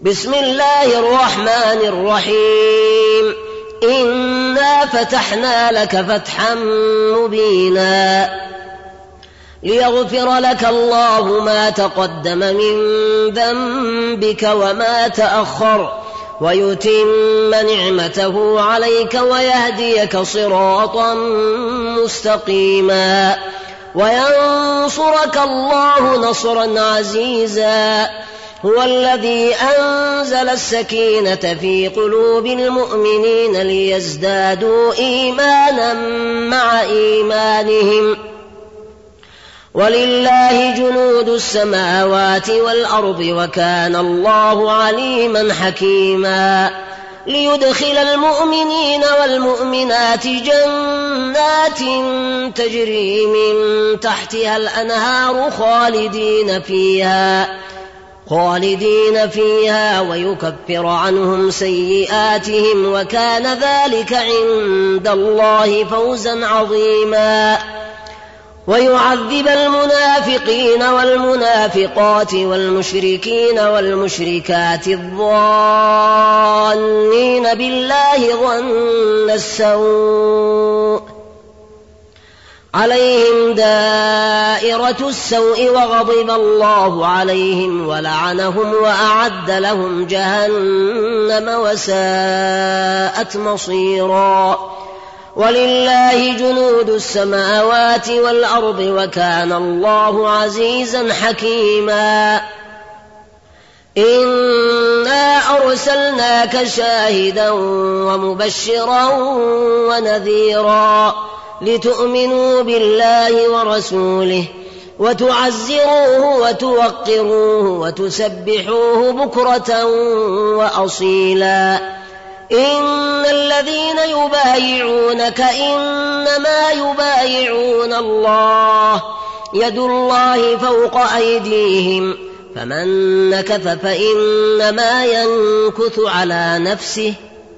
بسم الله الرحمن الرحيم. إنا فتحنا لك فتحا مبينا ليغفر لك الله ما تقدم من ذنبك وما تأخر ويتم نعمته عليك ويهديك صراطا مستقيما وينصرك الله نصرا عزيزا. هو الذي أنزل السكينة في قلوب المؤمنين ليزدادوا إيمانا مع إيمانهم ولله جنود السماوات والأرض وكان الله عليما حكيما. ليدخل المؤمنين والمؤمنات جنات تجري من تحتها الأنهار خالدين فيها ويكفر عنهم سيئاتهم وكان ذلك عند الله فوزا عظيما. ويعذب المنافقين والمنافقات والمشركين والمشركات الظانين بالله ظن السوء عليهم دائرة السوء وغضب الله عليهم ولعنهم وأعد لهم جهنم وساءت مصيرا. ولله جنود السماوات والأرض وكان الله عزيزا حكيما. إنا أرسلناك شاهدا ومبشرا ونذيرا لتؤمنوا بالله ورسوله وتعزروه وتوقروه وتسبحوه بكرة وأصيلا. إن الذين يبايعونك إنما يبايعون الله يد الله فوق أيديهم فمن نكث فإنما ينكث على نفسه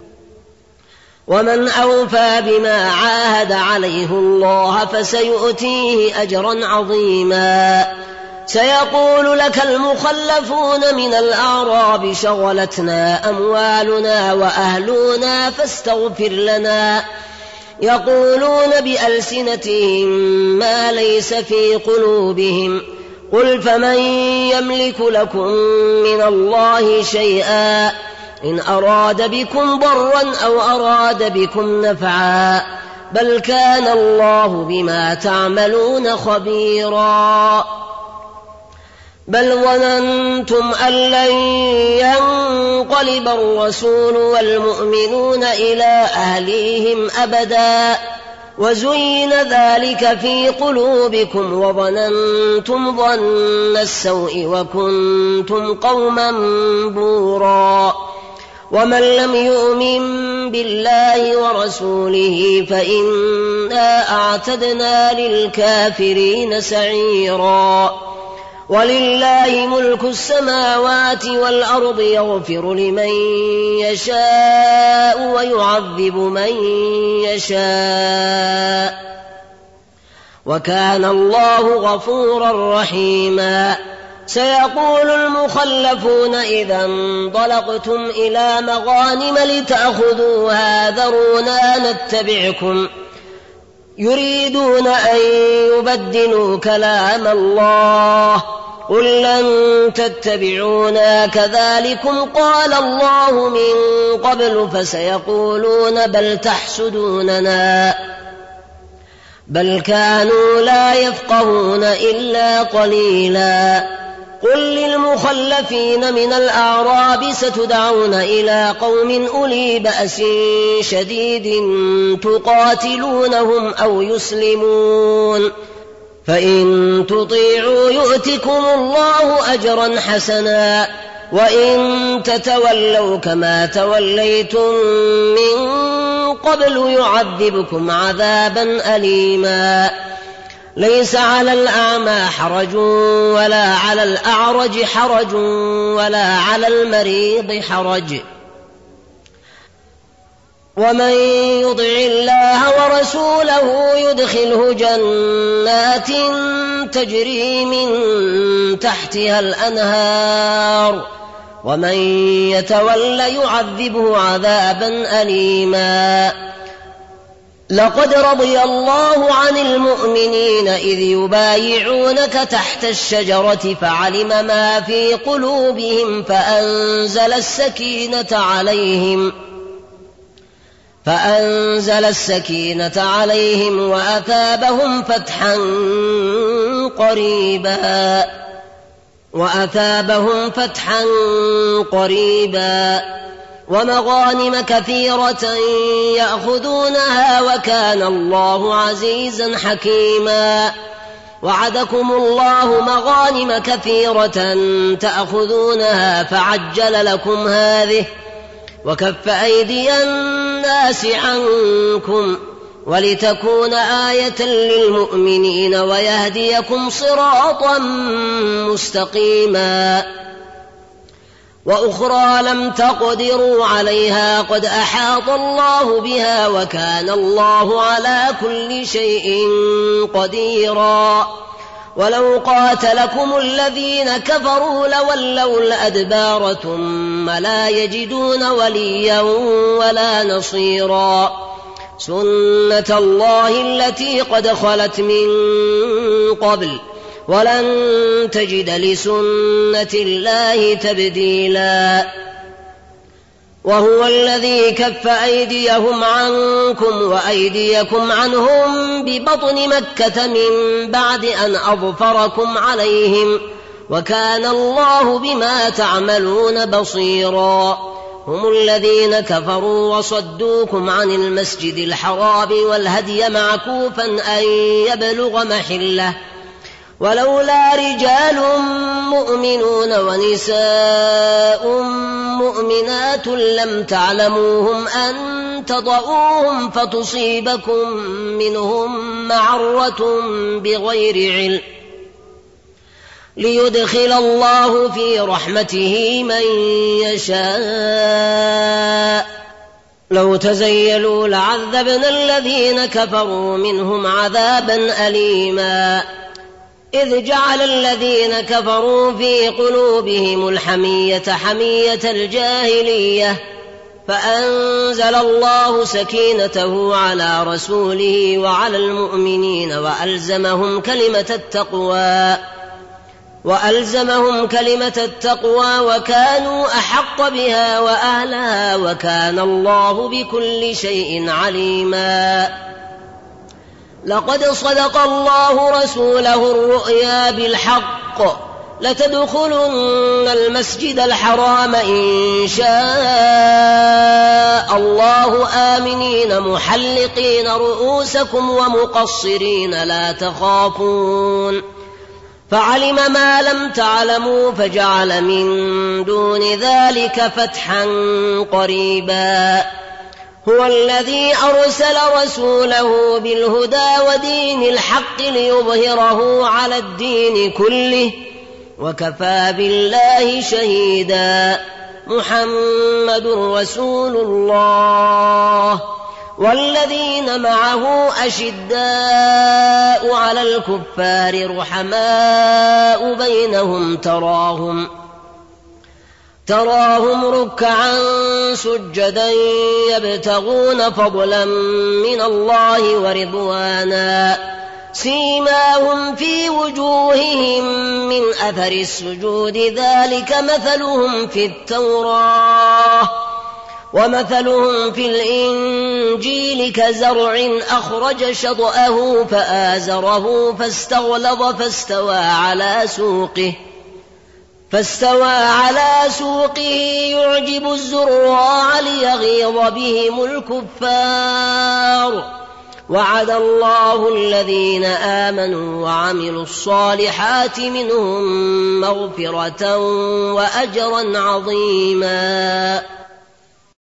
ومن أوفى بما عاهد عليه الله فسيؤتيه أجرا عظيما. سيقول لك المخلفون من الأعراب شغلتنا أموالنا وأهلنا فاستغفر لنا يقولون بألسنتهم ما ليس في قلوبهم قل فمن يملك لكم من الله شيئا إن أراد بكم ضرا أو أراد بكم نفعا بل كان الله بما تعملون خبيرا. بل ظننتم أن لن ينقلب الرسول والمؤمنون إلى أهليهم أبدا وزين ذلك في قلوبكم وظننتم ظن السوء وكنتم قوما بورا. ومن لم يؤمن بالله ورسوله فإنا أعتدنا للكافرين سعيرا. ولله ملك السماوات والأرض يغفر لمن يشاء ويعذب من يشاء وكان الله غفورا رحيما. سيقول المخلفون إذا انطلقتم إلى مغانم لتأخذوها ذرونا نتبعكم يريدون أن يبدلوا كلام الله قل لن تتبعونا كذلكم قال الله من قبل فسيقولون بل تحسدوننا بل كانوا لا يفقهون إلا قليلا. قل للمخلفين من الأعراب ستدعون إلى قوم أولي بأس شديد تقاتلونهم أو يسلمون فإن تطيعوا يؤتكم الله أجرا حسنا وإن تتولوا كما توليتم من قبل يعذبكم عذابا أليما. ليس على الأعمى حرج ولا على الأعرج حرج ولا على المريض حرج ومن يطع الله ورسوله يدخله جنات تجري من تحتها الأنهار ومن يتول يعذبه عذابا أليما. لقد رضي الله عن المؤمنين إذ يبايعونك تحت الشجرة فعلم ما في قلوبهم فأنزل السكينة عليهم وأثابهم فتحا قريبا ومغانم كثيرة يأخذونها وكان الله عزيزا حكيما. وعدكم الله مغانم كثيرة تأخذونها فعجل لكم هذه وكف أيدي الناس عنكم ولتكون آية للمؤمنين ويهديكم صراطا مستقيما. وأخرى لم تقدروا عليها قد أحاط الله بها وكان الله على كل شيء قديرا. ولو قاتلكم الذين كفروا لولوا الأدبار ثم لا يجدون وليا ولا نصيرا. سنة الله التي قد خلت من قبل ولن تجد لسنة الله تبديلا. وهو الذي كف أيديهم عنكم وأيديكم عنهم ببطن مكة من بعد أن أظفركم عليهم وكان الله بما تعملون بصيرا. هم الذين كفروا وصدوكم عن المسجد الحرام والهدي معكوفا أن يبلغ محله ولولا رجال مؤمنون ونساء مؤمنات لم تعلموهم أن تطؤوهم فتصيبكم منهم معرة بغير علم ليدخل الله في رحمته من يشاء. لو تزيلوا لعذبنا الذين كفروا منهم عذابا أليما. إذ جعل الذين كفروا في قلوبهم الحمية حمية الجاهلية فأنزل الله سكينته على رسوله وعلى المؤمنين وألزمهم كلمة التقوى وكانوا أحق بها وأهلها وكان الله بكل شيء عليما. لقد صدق الله رسوله الرؤيا بالحق لتدخلن المسجد الحرام إن شاء الله آمنين محلقين رؤوسكم ومقصرين لا تخافون فعلم ما لم تعلموا فجعل من دون ذلك فتحا قريبا. هو الذي أرسل رسوله بالهدى ودين الحق ليظهره على الدين كله وكفى بالله شهيدا. محمد رسول الله والذين معه أشداء على الكفار رحماء بينهم تراهم ركعا سجدا يبتغون فضلا من الله ورضوانا سيماهم في وجوههم من أثر السجود ذلك مثلهم في التوراة ومثلهم في الإنجيل كزرع أخرج شطأه فآزره فاستغلظ فاستوى على سوقه يعجب الزراع ليغيظ بهم الكفار. وعد الله الذين آمنوا وعملوا الصالحات منهم مغفرة وأجرا عظيما.